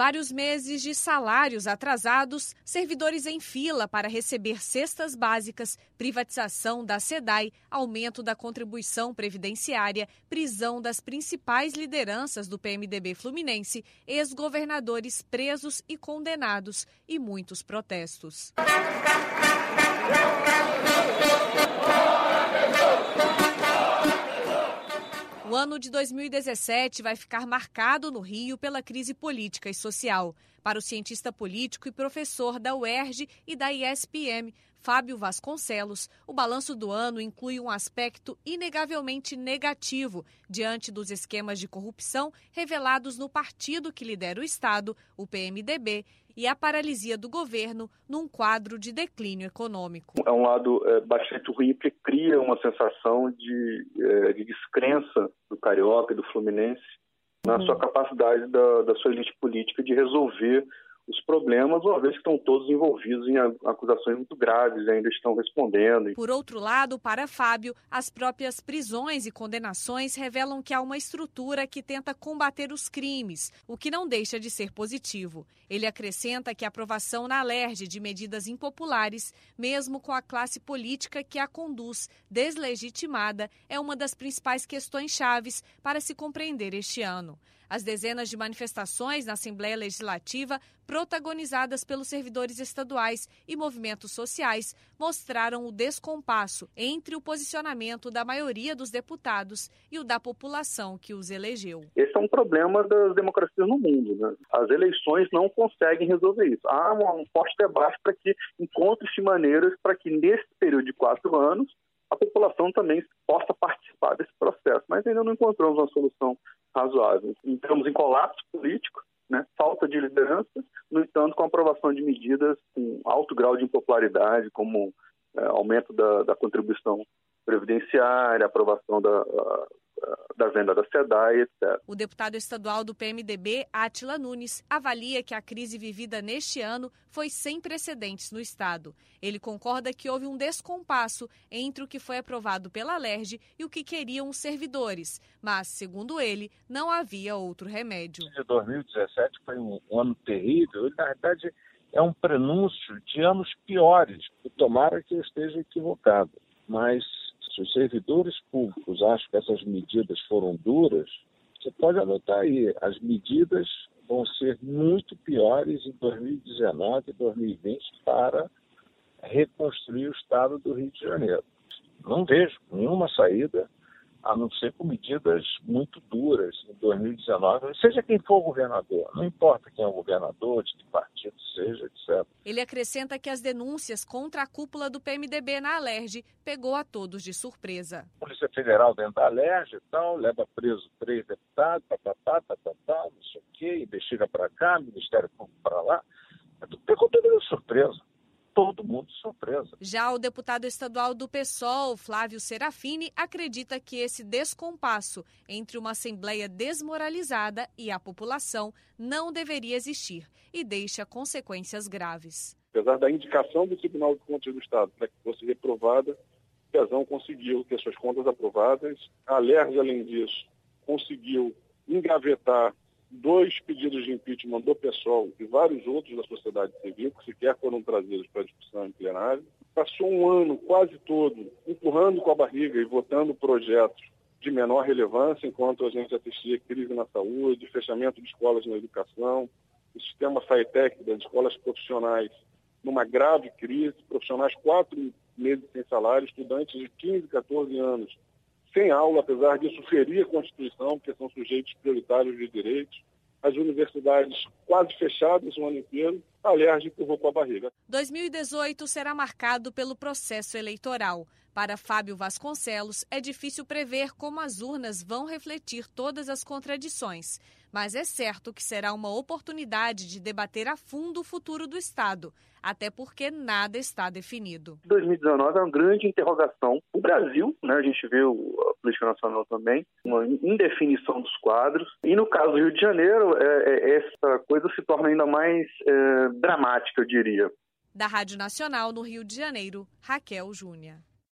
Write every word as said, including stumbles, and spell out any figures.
Vários meses de salários atrasados, servidores em fila para receber cestas básicas, privatização da SEDAI, aumento da contribuição previdenciária, prisão das principais lideranças do P M D B fluminense, ex-governadores presos e condenados e muitos protestos. O ano de dois mil e dezessete vai ficar marcado no Rio pela crise política e social. Para o cientista político e professor da U E R J e da I S P M, Fábio Vasconcelos, o balanço do ano inclui um aspecto inegavelmente negativo diante dos esquemas de corrupção revelados no partido que lidera o Estado, o P M D B, e a paralisia do governo num quadro de declínio econômico. É um lado é, bastante ruim, porque cria uma sensação de, é, de descrença do carioca e do fluminense na uhum. sua capacidade da, da sua elite política de resolver os problemas, uma vez que estão todos envolvidos em acusações muito graves e ainda estão respondendo. Por outro lado, para Fábio, as próprias prisões e condenações revelam que há uma estrutura que tenta combater os crimes, o que não deixa de ser positivo. Ele acrescenta que a aprovação na Alerj de medidas impopulares, mesmo com a classe política que a conduz deslegitimada, é uma das principais questões chaves para se compreender este ano. As dezenas de manifestações na Assembleia Legislativa, protagonizadas pelos servidores estaduais e movimentos sociais, mostraram o descompasso entre o posicionamento da maioria dos deputados e o da população que os elegeu. Esse é um problema das democracias no mundo, né? As eleições não conseguem resolver isso. Há um forte debate para que encontre-se maneiras para que, nesse período de quatro anos, a população também possa participar desse processo, mas ainda não encontramos uma solução razoável. Entramos em colapso político, né? Falta de liderança, no entanto, com a aprovação de medidas com alto grau de impopularidade, como é, aumento da, da contribuição previdenciária, aprovação da, a, da venda da SEDAI, etcétera. O deputado estadual do P M D B, Átila Nunes, avalia que a crise vivida neste ano foi sem precedentes no Estado. Ele concorda que houve um descompasso entre o que foi aprovado pela Alerj e o que queriam os servidores, mas, segundo ele, não havia outro remédio. dois mil e dezessete foi um ano terrível e, na verdade, é um prenúncio de anos piores. Tomara que eu esteja equivocado, mas se os servidores públicos acham que essas medidas foram duras, você pode anotar aí, as medidas vão ser muito piores em dois mil e dezenove e dois mil e vinte para reconstruir o estado do Rio de Janeiro. Não vejo nenhuma saída, a não ser com medidas muito duras em dois mil e dezenove, seja quem for o governador, não importa quem é o governador, de que partido seja, etcétera. Ele acrescenta que as denúncias contra a cúpula do P M D B na Alerj pegou a todos de surpresa. A Polícia Federal dentro da Alerj e tal, leva preso três deputados, papapá, papapá, não sei o quê, investiga para cá, Ministério Público para lá, pegou todo de surpresa. Todo mundo de surpresa. Já o deputado estadual do PSOL, Flávio Serafini, acredita que esse descompasso entre uma Assembleia desmoralizada e a população não deveria existir e deixa consequências graves. Apesar da indicação do Tribunal de Contas do Estado para que fosse reprovada, o Pezão conseguiu ter suas contas aprovadas. A Alerj, além disso, conseguiu engavetar dois pedidos de impeachment do PSOL e vários outros da sociedade civil, que sequer foram trazidos para discussão em plenário. Passou um ano quase todo empurrando com a barriga e votando projetos de menor relevância, enquanto a gente assistia crise na saúde, fechamento de escolas na educação, o sistema FATEC das escolas profissionais numa grave crise, profissionais quatro meses sem salário, estudantes de quinze, quatorze anos sem aula, apesar disso ferir a Constituição, porque são sujeitos prioritários de direitos, as universidades quase fechadas o ano inteiro, a Alerj empurrou com a barriga. dois mil e dezoito será marcado pelo processo eleitoral. Para Fábio Vasconcelos, é difícil prever como as urnas vão refletir todas as contradições, mas é certo que será uma oportunidade de debater a fundo o futuro do Estado, até porque nada está definido. dois mil e dezenove é uma grande interrogação. O Brasil, né, a gente vê a política nacional também, uma indefinição dos quadros. E no caso do Rio de Janeiro, é, é, essa coisa se torna ainda mais é, dramática, eu diria. Da Rádio Nacional no Rio de Janeiro, Raquel Júnior.